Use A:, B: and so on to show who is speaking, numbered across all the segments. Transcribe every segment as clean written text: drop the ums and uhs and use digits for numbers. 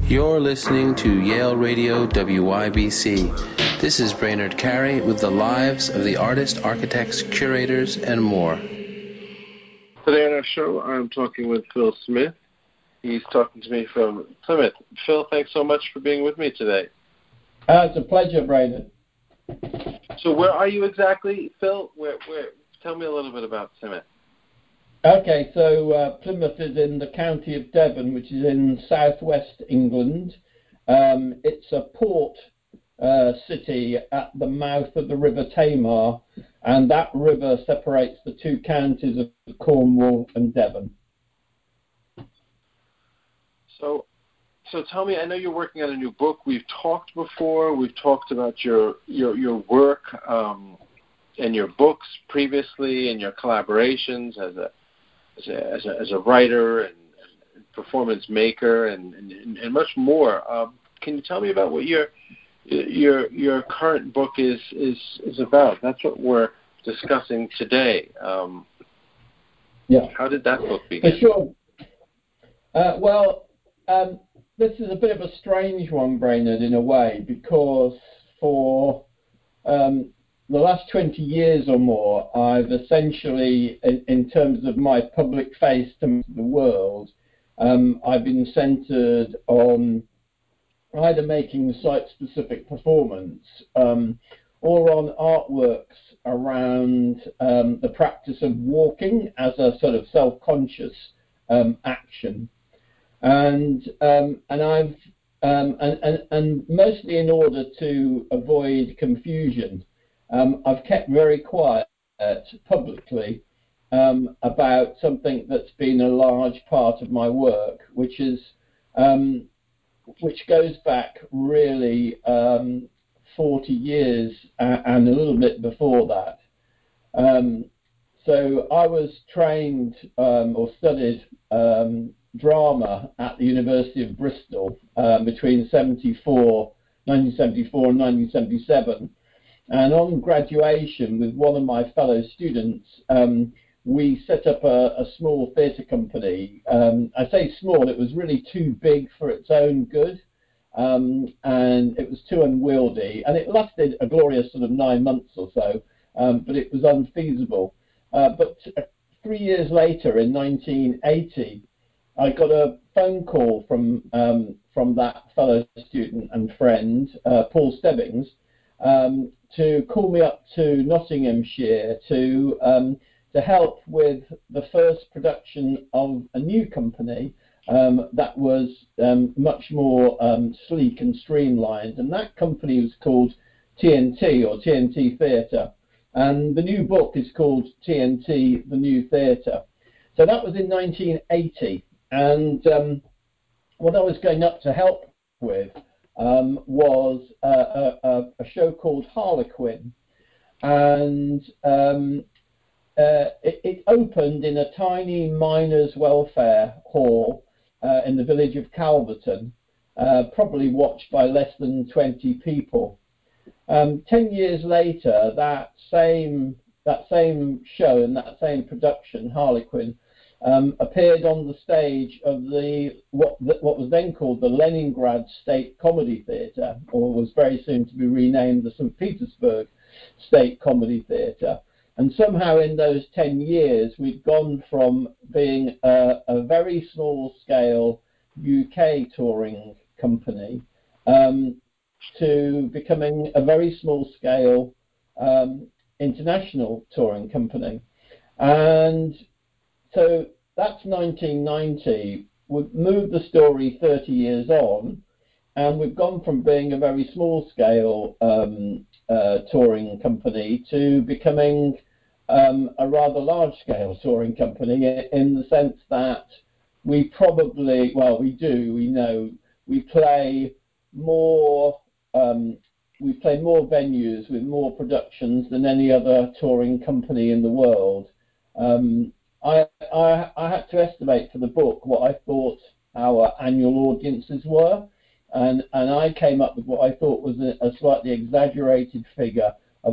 A: You're listening to Yale Radio WYBC. This is Brainerd Carey with the lives of the artists, architects, curators, and more.
B: Today on our show, I'm talking with Phil Smith. He's talking to me from Plymouth. Phil, thanks so much for being with me today.
C: It's a pleasure, Brainerd.
B: So where are you exactly, Phil? Where? Tell me a little bit about Plymouth.
C: Okay, so Plymouth is in the county of Devon, which is in southwest England. It's a port city at the mouth of the River Tamar, and that river separates the two counties of Cornwall and Devon.
B: So tell me, I know you're working on a new book. We've talked before. We've talked about your work and your books previously, and your collaborations as a writer and performance maker and much more. Can you tell me about what your current book is about? That's what we're discussing today.
C: Yeah.
B: How did that book begin?
C: For sure. This is a bit of a strange one, Brainerd, in a way, because for the last 20 years or more, I've essentially, in terms of my public face to the world, I've been centered on either making site-specific performance or on artworks around the practice of walking as a sort of self-conscious action. And mostly in order to avoid confusion, I've kept very quiet publicly about something that's been a large part of my work, which goes back really 40 years and a little bit before that. So I was trained or studied drama at the University of Bristol between 1974 and 1977. And on graduation, with one of my fellow students, we set up a small theatre company. I say small, it was really too big for its own good, and it was too unwieldy. And it lasted a glorious sort of 9 months or so, but it was unfeasible. But 3 years later, in 1980, I got a phone call from that fellow student and friend, Paul Stebbings, to call me up to Nottinghamshire to help with the first production of a new company that was much more sleek and streamlined. And that company was called TNT, or TNT Theatre. And the new book is called TNT, The New Theatre. So that was in 1980. And what I was going up to help with was a show called Harlequin. And it opened in a tiny miners' welfare hall in the village of Calverton, probably watched by less than 20 people. 10 years later, that same show and that same production, Harlequin, appeared on the stage of what was then called the Leningrad State Comedy Theatre, or was very soon to be renamed the St. Petersburg State Comedy Theatre. And somehow in those 10 years, we'd gone from being a very small-scale UK touring company to becoming a very small-scale international touring company. And so that's 1990. We've moved the story 30 years on, and we've gone from being a very small-scale touring company to becoming a rather large-scale touring company, in the sense that we play more venues with more productions than any other touring company in the world. I had to estimate for the book what I thought our annual audiences were, and I came up with what I thought was a slightly exaggerated figure of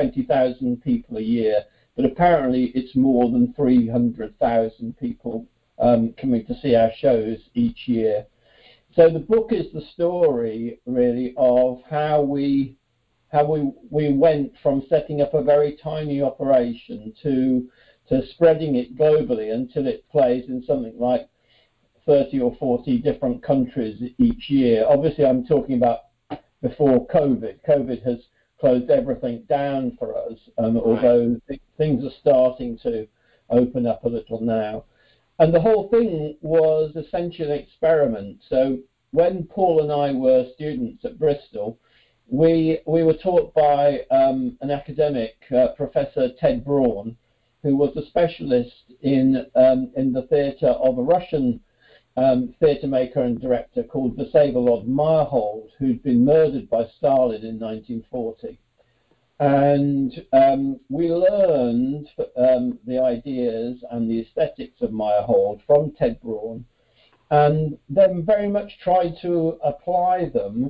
C: 120,000 people a year, but apparently it's more than 300,000 people coming to see our shows each year. So the book is the story, really, of how we went from setting up a very tiny operation to spreading it globally until it plays in something like 30 or 40 different countries each year. Obviously, I'm talking about before COVID. COVID has closed everything down for us, although things are starting to open up a little now. And the whole thing was essentially an experiment. So when Paul and I were students at Bristol, we were taught by an academic, Professor Ted Braun, who was a specialist in the theatre of a Russian theatre maker and director called Vsevolod Meyerhold, who'd been murdered by Stalin in 1940. And we learned the ideas and the aesthetics of Meyerhold from Ted Braun, and then very much tried to apply them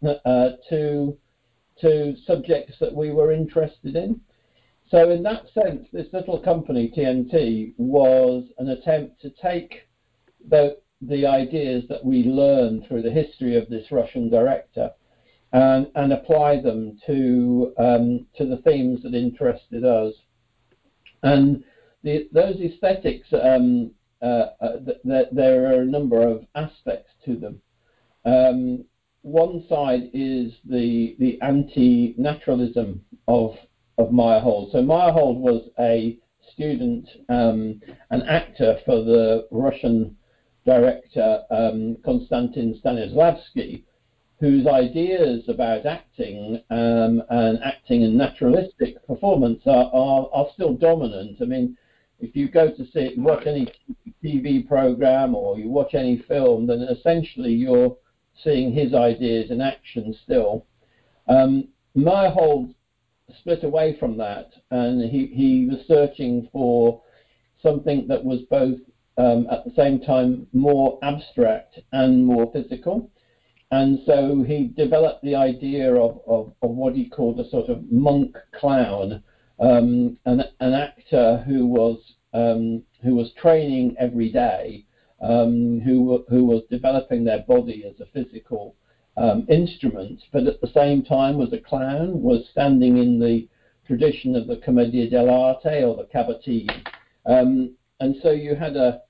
C: to subjects that we were interested in. So in that sense, this little company, TNT, was an attempt to take the ideas that we learned through the history of this Russian director and apply them to the themes that interested us. And those aesthetics, there are a number of aspects to them. One side is the anti-naturalism of Meyerhold. So Meyerhold was a student, an actor for the Russian director Konstantin Stanislavski, whose ideas about acting and naturalistic performance are still dominant. I mean, if you go to watch any TV program or you watch any film, then essentially you're seeing his ideas in action still. Meyerhold split away from that, and he was searching for something that was both at the same time more abstract and more physical. And so he developed the idea of what he called a sort of monk clown, an actor who was training every day, who was developing their body as a physical instrument, but at the same time was a clown, was standing in the tradition of the Commedia dell'arte or the cabaretine. And so you had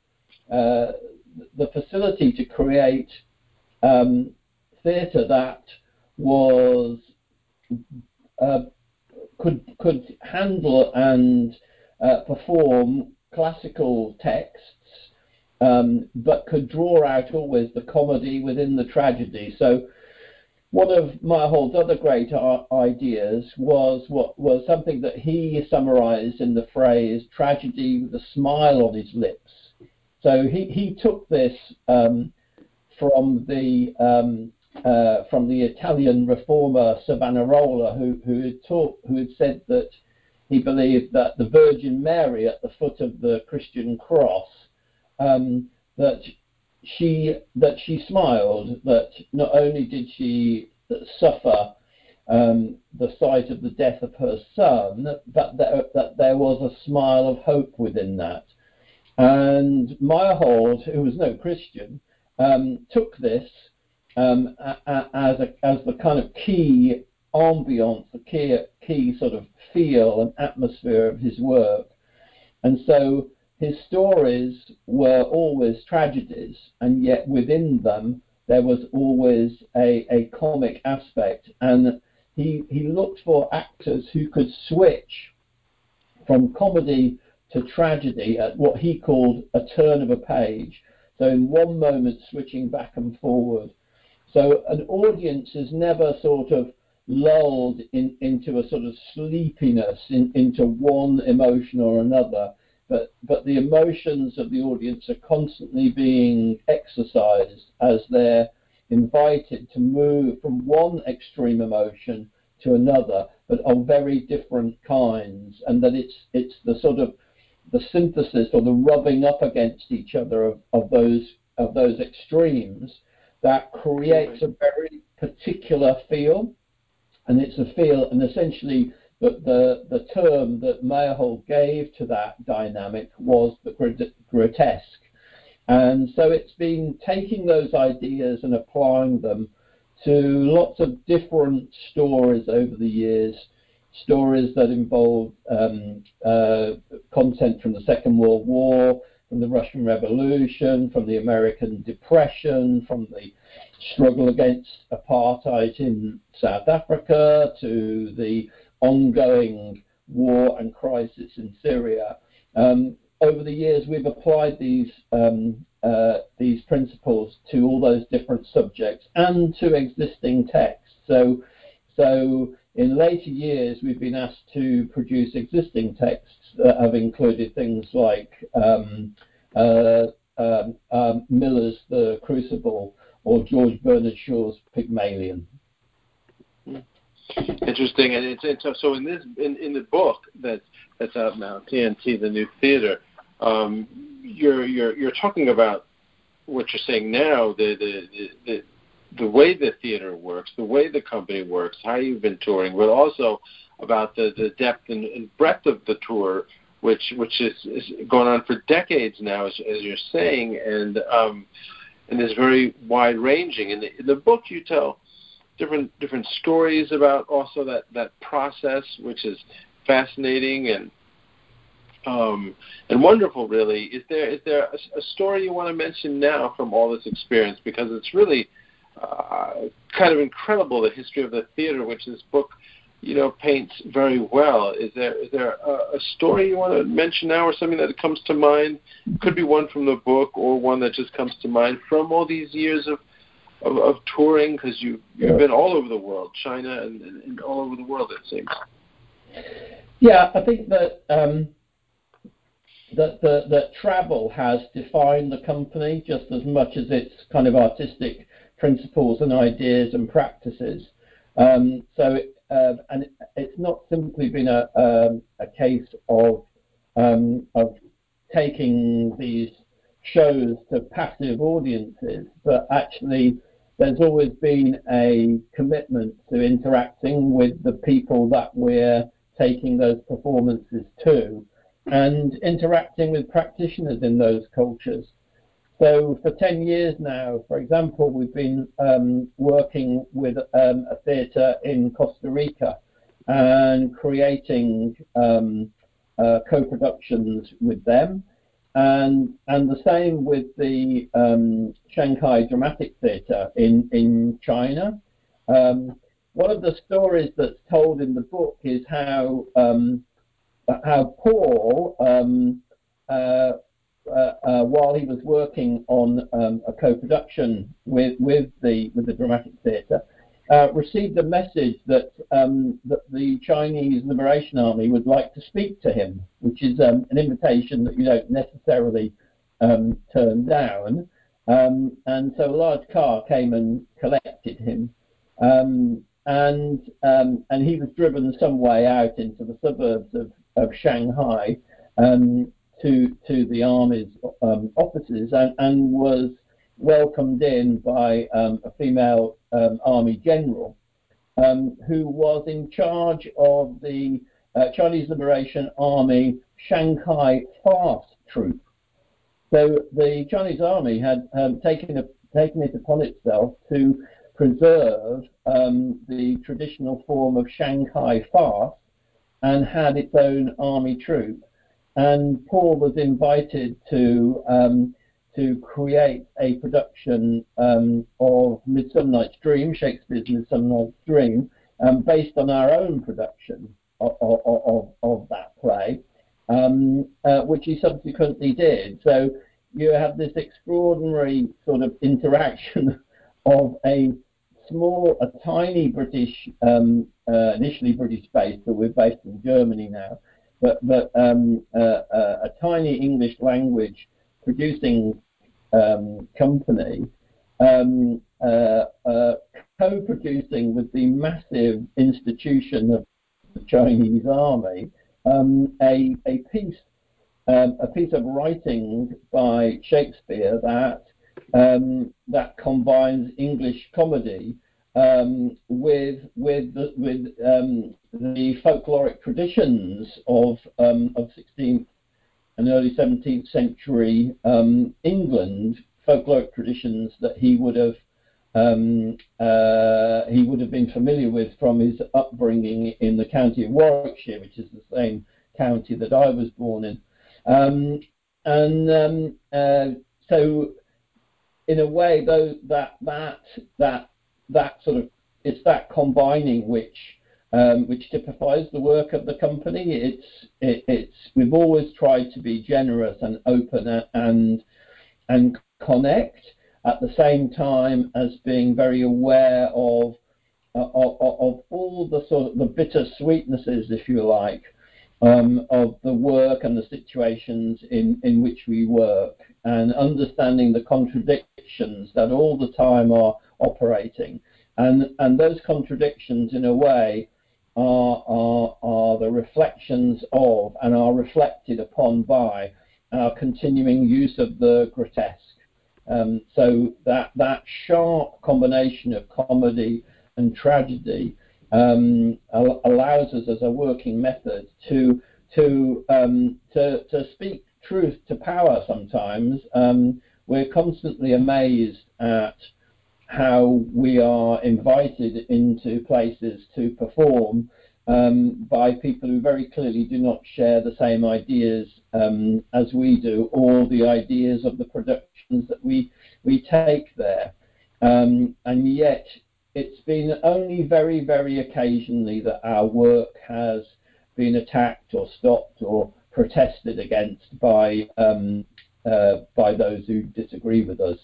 C: the facility to create theatre that was could handle and perform classical texts, but could draw out always the comedy within the tragedy. So one of Meyerhold's other great ideas was something that he summarized in the phrase "tragedy with a smile on his lips." So he took this from the Italian reformer Savonarola, who had said that he believed that the Virgin Mary at the foot of the Christian cross, that she smiled, that not only did she suffer the sight of the death of her son, but that there was a smile of hope within that. And Meyerhold, who was no Christian, took this as the kind of key ambience, the key sort of feel and atmosphere of his work. And so his stories were always tragedies, and yet within them there was always a comic aspect. And he looked for actors who could switch from comedy to tragedy at what he called a turn of a page. So in one moment switching back and forward. So an audience is never sort of lulled into a sort of sleepiness into one emotion or another, but the emotions of the audience are constantly being exercised as they're invited to move from one extreme emotion to another, but of very different kinds, and that it's the sort of the synthesis or the rubbing up against each other of those extremes that creates a very particular feel. And it's a feel, and essentially the term that Meyerhold gave to that dynamic was the grotesque. And so it's been taking those ideas and applying them to lots of different stories over the years, stories that involve content from the Second World War, from the Russian Revolution, from the American Depression, from the struggle against apartheid in South Africa, to the ongoing war and crisis in Syria. Over the years, we've applied these principles to all those different subjects and to existing texts. So in later years, we've been asked to produce existing texts that have included things like Miller's The Crucible or George Bernard Shaw's Pygmalion.
B: Interesting, and it's so in the book that's out now, TNT, the New Theater. You're talking about what you're saying now, the way the theater works, the way the company works, how you've been touring, but also about the depth and breadth of the tour, which is going on for decades now, as you're saying, and is very wide ranging. In the book, you tell different stories about also that process, which is fascinating and wonderful, really. Is there a story you want to mention now from all this experience? Because it's really kind of incredible, the history of the theater, which this book, paints very well. Is there a story you want to mention now, or something that comes to mind? Could be one from the book, or one that just comes to mind from all these years of touring, because you've been all over the world, China and all over the world, it seems.
C: Yeah, I think that that travel has defined the company just as much as its kind of artistic principles and ideas and practices. And it's not simply been a case of taking these shows to passive audiences, but actually there's always been a commitment to interacting with the people that we're taking those performances to, and interacting with practitioners in those cultures. So for 10 years now, for example, we've been working with a theatre in Costa Rica and creating co-productions with them. And the same with the Shanghai Dramatic Theatre in China. One of the stories that's told in the book is how Paul, while he was working on a co-production with the Dramatic Theatre, received a message that the Chinese Liberation Army would like to speak to him, which is an invitation that you don't necessarily turn down. And so a large car came and collected him, and he was driven some way out into the suburbs of Shanghai to the army's offices, and was welcomed in by a female army general who was in charge of the Chinese Liberation Army Shanghai Fast Troop. So the Chinese army had taken it upon itself to preserve the traditional form of Shanghai Fast, and had its own army troop. And Paul was invited to create a production of Midsummer Night's Dream, Shakespeare's Midsummer Night's Dream, based on our own production of that play, which he subsequently did. So you have this extraordinary sort of interaction of a tiny British, initially British base, but we're based in Germany now, but a tiny English language producing company co-producing with the massive institution of the Chinese army a piece of writing by Shakespeare that combines English comedy with the folkloric traditions of 16th and early 17th century England folkloric traditions that he would have been familiar with from his upbringing in the county of Warwickshire, which is the same county that I was born in. So in a way, though, that sort of, it's that combining which typifies the work of the company. We've always tried to be generous and open and connect, at the same time as being very aware of all the sort of the bitter sweetnesses, if you like, of the work and the situations in which we work, and understanding the contradictions that all the time are operating, and those contradictions in a way are the reflections of and are reflected upon by our continuing use of the grotesque. So that sharp combination of comedy and tragedy allows us as a working method to speak truth to power sometimes. We're constantly amazed at how we are invited into places to perform by people who very clearly do not share the same ideas as we do, or the ideas of the productions that we take there. And yet it's been only very, very occasionally that our work has been attacked or stopped or protested against by those who disagree with us.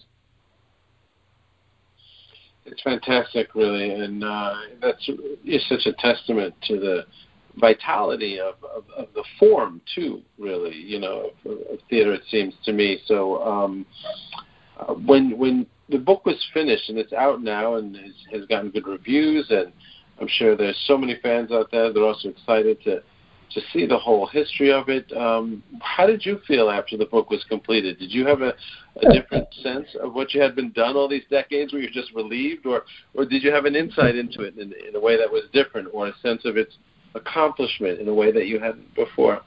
B: It's fantastic, really, and is such a testament to the vitality of the form, too, really, of theater, it seems to me. So when the book was finished, and it's out now and has gotten good reviews, and I'm sure there's so many fans out there that are also excited to see the whole history of it. How did you feel after the book was completed? Did you have a different sense of what you had been done all these decades? Were you just relieved, or did you have an insight into it in a way that was different, or a sense of its accomplishment in a way that you hadn't before?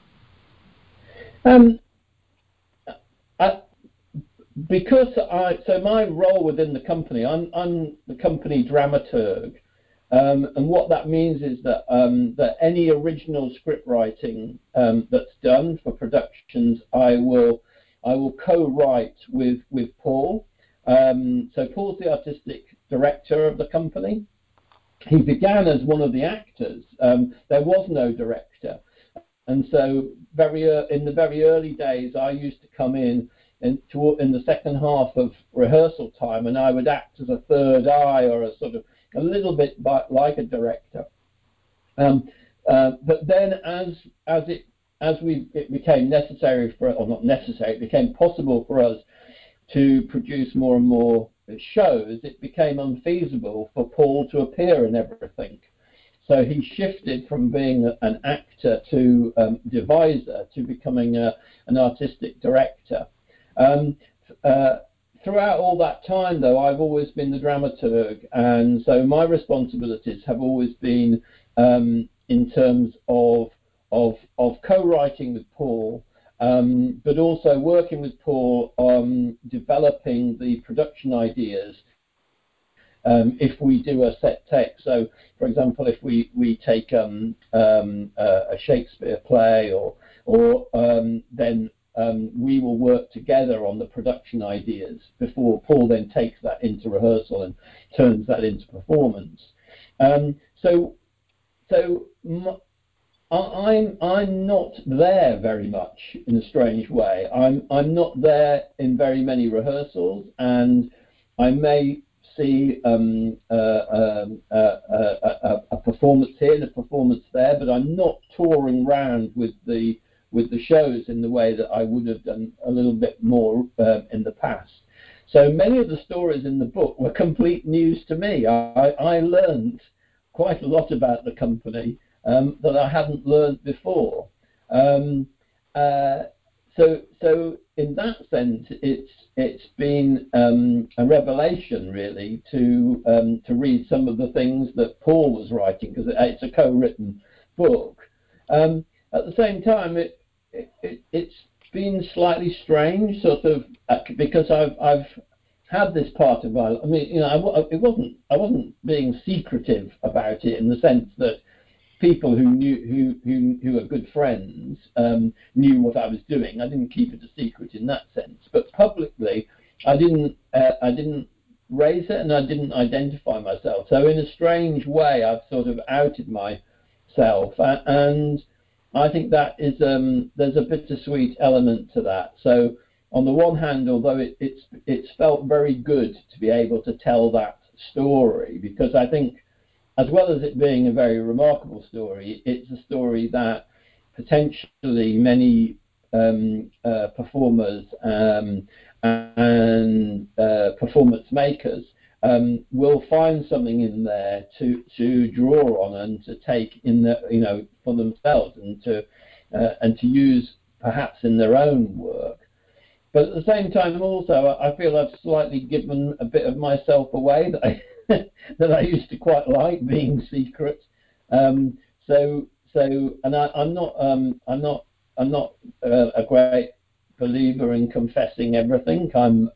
C: So my role within the company, I'm the company dramaturg. And what that means is that any original script writing that's done for productions, I will co-write with Paul. So Paul's the artistic director of the company. He began as one of the actors. There was no director, and so in the very early days, I used to come in the second half of rehearsal time, and I would act as a third eye, or a sort of a little bit like a director. But then it became necessary it became possible for us to produce more and more shows, it became unfeasible for Paul to appear in everything. So he shifted from being an actor to deviser to becoming an artistic director. Throughout all that time, though, I've always been the dramaturg, and so my responsibilities have always been in terms of co-writing with Paul, but also working with Paul on developing the production ideas. If we do a set text, so for example, if we take a Shakespeare play, or then we will work together on the production ideas before Paul then takes that into rehearsal and turns that into performance. So I'm not there very much, in a strange way. I'm not there in very many rehearsals, and I may see a performance here and a performance there, but I'm not touring around with the shows in the way that I would have done a little bit more in the past. So many of the stories in the book were complete news to me. I learned quite a lot about the company that I hadn't learned before. So in that sense, it's been a revelation, really, to read some of the things that Paul was writing, because it's a co-written book. At the same time, it's been slightly strange, sort of, because I've had this part of my. I mean, I wasn't being secretive about it in the sense that people who who are good friends knew what I was doing. I didn't keep it a secret in that sense, but publicly, I didn't raise it and I didn't identify myself. So in a strange way, I've sort of outed myself, and I think that is there's a bittersweet element to that. So on the one hand, although it's felt very good to be able to tell that story, because I think, as well as it being a very remarkable story, it's a story that potentially many performers and performance makers will find something in there to draw on and to take in the, for themselves and to use perhaps in their own work. But at the same time, also, I feel I've slightly given a bit of myself away that I used to quite like being secret. I'm not a great believer in confessing everything.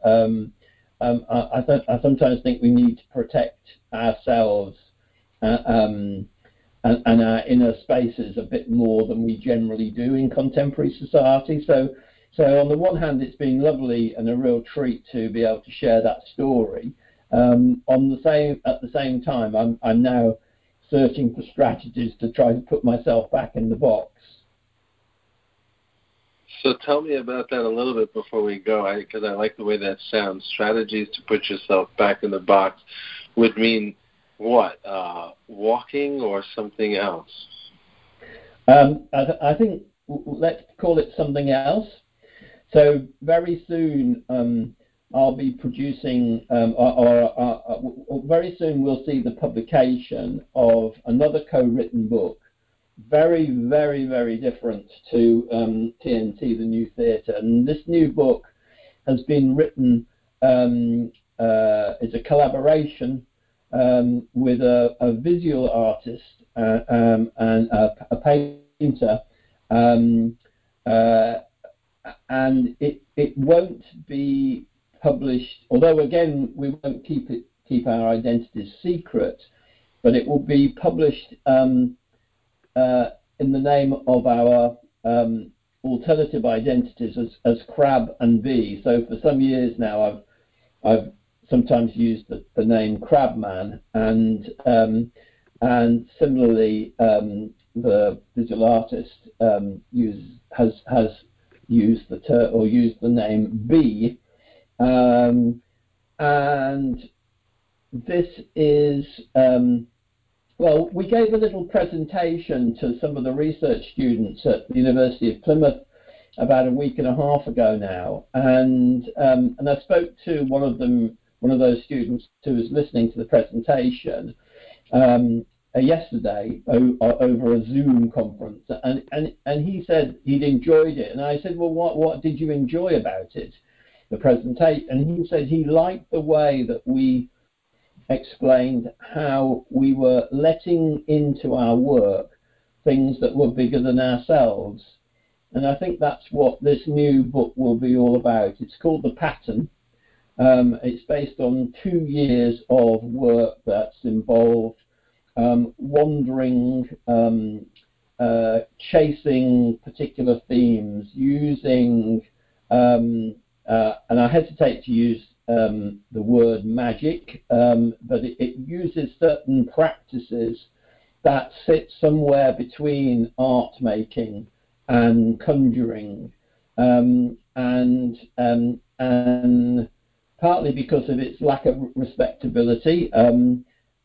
C: I sometimes think we need to protect ourselves and our inner spaces a bit more than we generally do in contemporary society. So on the one hand, it's been lovely and a real treat to be able to share that story. At the same time, I'm now searching for strategies to try to put myself back in the box.
B: So tell me about that a little bit before we go, because I like the way that sounds. Strategies to put yourself back in the box would mean what? Walking or something else?
C: I think let's call it something else. So very soon I'll be producing, or very soon we'll see the publication of another co-written book, very, very, very different to TNT, the New Theatre. And this new book has been written, it's a collaboration with a visual artist and a painter, and it won't be published, although again we won't keep our identities secret, but it will be published in the name of our alternative identities as Crab and Bee. So for some years now, I've sometimes used the name Crabman, and similarly the visual artist has used the name Bee, and this is. Well, we gave a little presentation to some of the research students at the University of Plymouth about a week and a half ago now, and I spoke to one of those students who was listening to the presentation yesterday over a Zoom conference, and he said he'd enjoyed it, and I said, well, what did you enjoy about it, the presentation? And he said he liked the way that we explained how we were letting into our work things that were bigger than ourselves. And I think that's what this new book will be all about. It's called The Pattern. It's based on 2 years of work that's involved wandering, chasing particular themes, using, and I hesitate to use the word magic, but it uses certain practices that sit somewhere between art making and conjuring, and partly because of its lack of respectability, and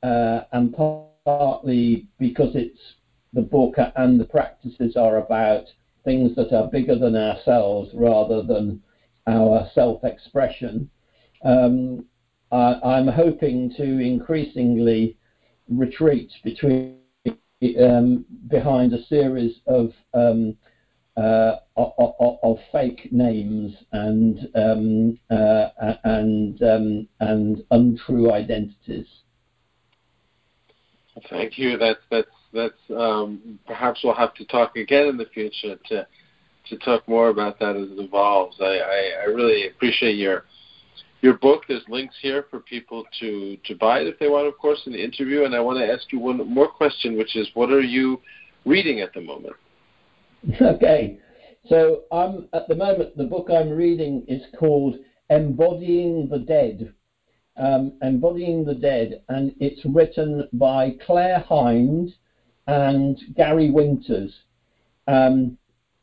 C: partly because the book and the practices are about things that are bigger than ourselves rather than our self-expression. I'm hoping to increasingly retreat behind a series of fake names and untrue identities.
B: Thank you. That's perhaps we'll have to talk again in the future to talk more about that as it evolves. I really appreciate your book. There's links here for people to buy it if they want, of course, in the interview. And I want to ask you one more question, which is, what are you reading at the moment?
C: Okay. So at the moment, the book I'm reading is called Embodying the Dead. Embodying the Dead, and it's written by Claire Hind and Gary Winters. And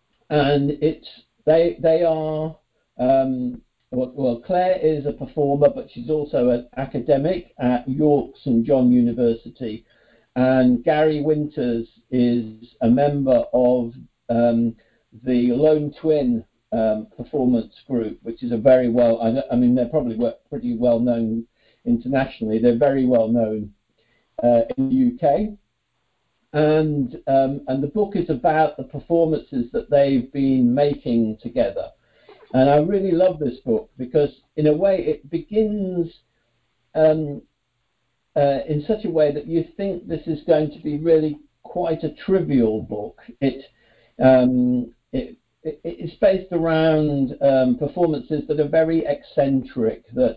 C: they are well, Claire is a performer, but she's also an academic at York St John University, and Gary Winters is a member of the Lone Twin performance group, which is a very well, I mean, they're probably pretty well known internationally. They're very well known in the UK. And the book is about the performances that they've been making together. And I really love this book because, in a way, it begins in such a way that you think this is going to be really quite a trivial book. It's based around performances that are very eccentric, that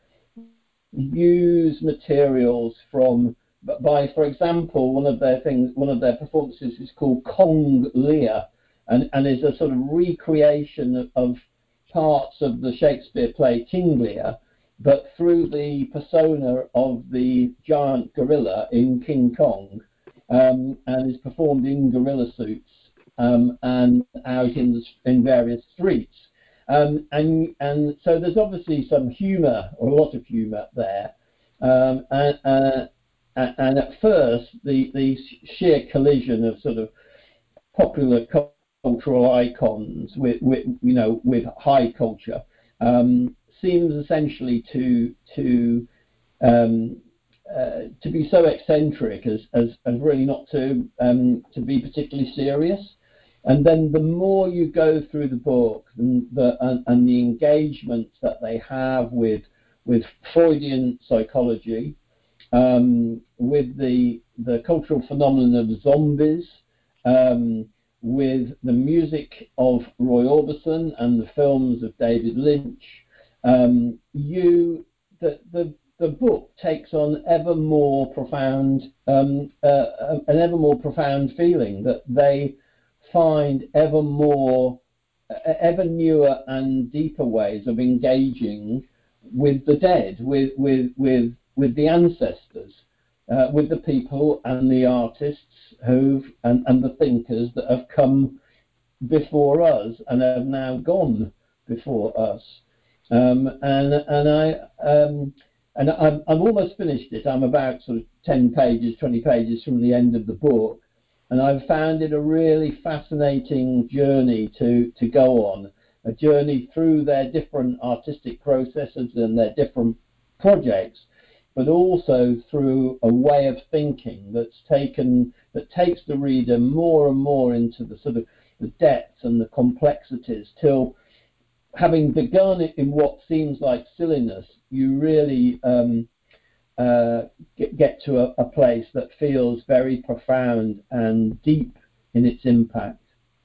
C: use materials from. For example, one of their performances is called Kong Lear, and is a sort of recreation of parts of the Shakespeare play King Lear, but through the persona of the giant gorilla in King Kong, and is performed in gorilla suits and out in various streets. And so there's obviously some humour, or a lot of humour there. And at first, the sheer collision of sort of popular cultural icons with high culture seems essentially to be so eccentric as really not to be particularly serious. And then the more you go through the book and the engagement that they have with Freudian psychology, with the cultural phenomenon of zombies, with the music of Roy Orbison and the films of David Lynch, the book takes on an ever more profound feeling, that they find ever newer and deeper ways of engaging with the dead, with the ancestors, with the people and the artists and the thinkers that have come before us and have now gone before us. I've almost finished it. I'm about sort of 10 pages, 20 pages from the end of the book, and I've found it a really fascinating journey to go on, a journey through their different artistic processes and their different projects, but also through a way of thinking that takes the reader more and more into the sort of the depths and the complexities, till, having begun it in what seems like silliness, you really get to a place that feels very profound and deep in its impact.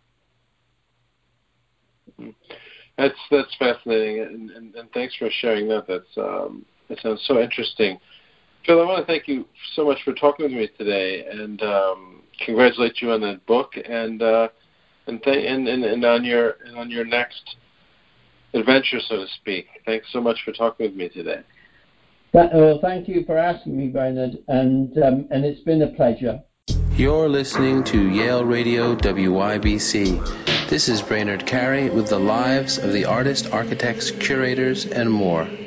B: That's fascinating, and thanks for sharing that. That sounds so interesting. Phil, I want to thank you so much for talking with me today, and congratulate you on that book, and on your next adventure, so to speak. Thanks so much for talking with me today.
C: Well, thank you for asking me, Brainerd, and it's been a pleasure.
A: You're listening to Yale Radio WYBC. This is Brainerd Carey with the lives of the artists, architects, curators, and more.